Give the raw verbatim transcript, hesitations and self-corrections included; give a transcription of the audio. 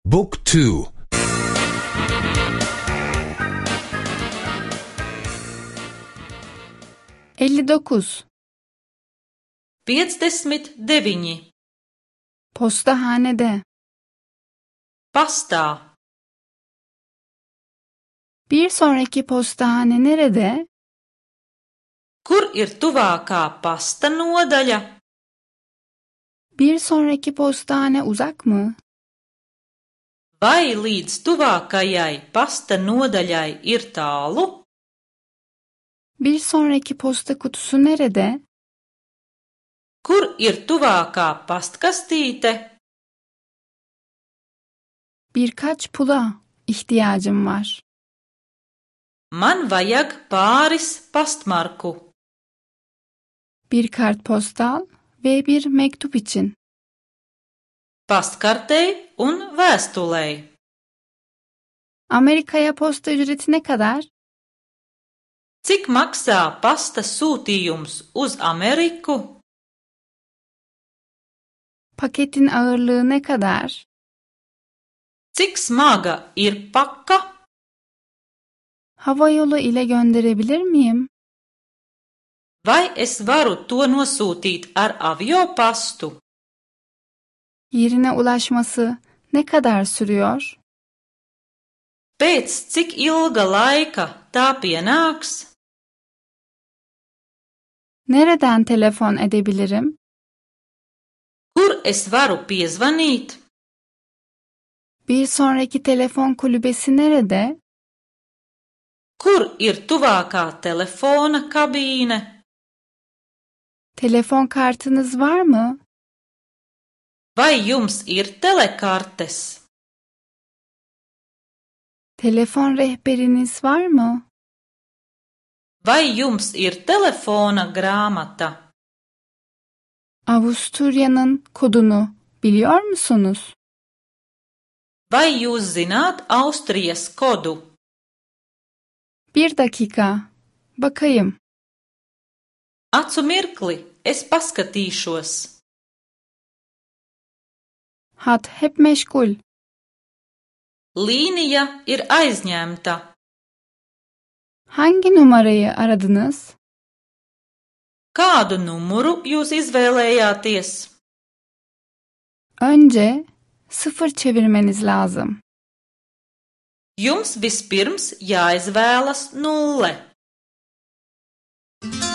Book two. elli dokuz. piecdesmit deviņi. Postahanede. Pastā. Bir sonraki postahane nerede? Kur ir tuvākā pasta nodaļa? Bir sonraki postahane uzak mı? Vai līdz tuvākajai pasta nodaļai ir tālu? Bir sonraki posta kutusu nerede? Kur ir tuvākā pastkastīte? Birkaç pula ihtiyacım var. Man vajag pāris pastmarku. Bir kartpostal ve bir mektup için. Pastkartei un vēstulei. Amerika'ya posta ücreti ne kadar? Cik maksā pasta sūtījums uz Ameriku? Paketin ağırlığı ne kadar? Cik smaga ir paka? Havayolu ile gönderebilir miyim? Vai es varu to nosūtīt ar aviopastu? Yerine ulaşması ne kadar sürüyor? Pēc cik ilga laika tā pienāks? Nereden telefon edebilirim? Kur es varu piezvanīt? Bir sonraki telefon kulübesi nerede? Kur ir tuvākā telefona kabīne? Telefon kartınız var mı? Vai jums ir telekartes? Telefon rehberiniz var mı? Vai jums ir telefona grāmata? Avusturya'nın kodunu biliyor musunuz? Vai jūs zināt Austrijas kodu? Bir dakika, bakayım. Acu mirkli, es paskatīšos. Hat hep meşgul. Līnija ir aizņemta. Hangi numarayı aradınız? Kādu numuru jūs izvēlējāties? Önce sıfır çevirmeniz lazım. Jums vispirms jāizvēlas nulle.